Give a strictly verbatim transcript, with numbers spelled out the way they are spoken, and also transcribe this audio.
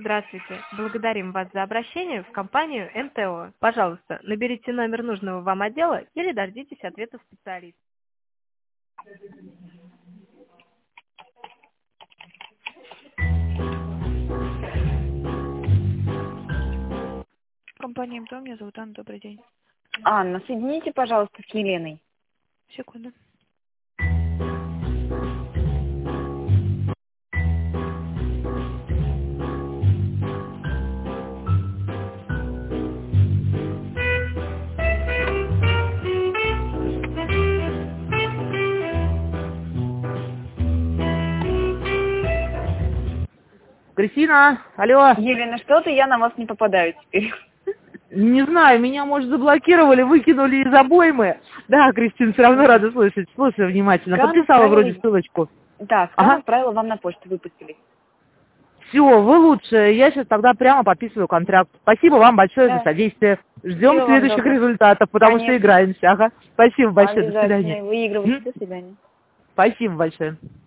Здравствуйте. Благодарим вас за обращение в компанию эм тэ о. Пожалуйста, наберите номер нужного вам отдела или дождитесь ответа специалиста. Компания МТО, меня зовут Анна, добрый день. Анна, соедините, пожалуйста, с Еленой. Секунду. Кристина, алло. Елена, что-то я на вас не попадаю теперь. Не знаю, меня, может, заблокировали, выкинули из обоймы. Да, Кристина, все равно рада слышать. Слушай внимательно. Скан Подписала отправила... вроде ссылочку. Да, скан Ага. отправила вам на почту, выпустили. Все, вы лучше. Я сейчас тогда прямо подписываю контракт. Спасибо вам большое Да. за содействие. Ждем Всего вам следующих доброго. результатов, потому Конечно. что играемся. Ага. Спасибо большое. До Обязательно. свидания. Выигрывайте. М? До свидания. Спасибо большое.